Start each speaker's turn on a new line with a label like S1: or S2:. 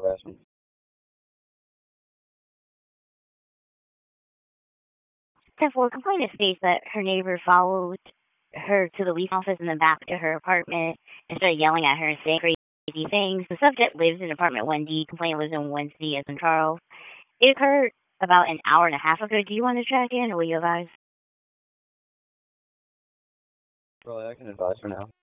S1: harassment.
S2: 10-4 complainant states that her neighbor followed her to the lease office and then back to her apartment and started yelling at her and saying crazy things. The subject lives in apartment 1D. Complainant lives in 1C as in Charles. It occurred about an hour and a half ago. Do you want to track in or will you advise?
S1: Probably I can advise for now.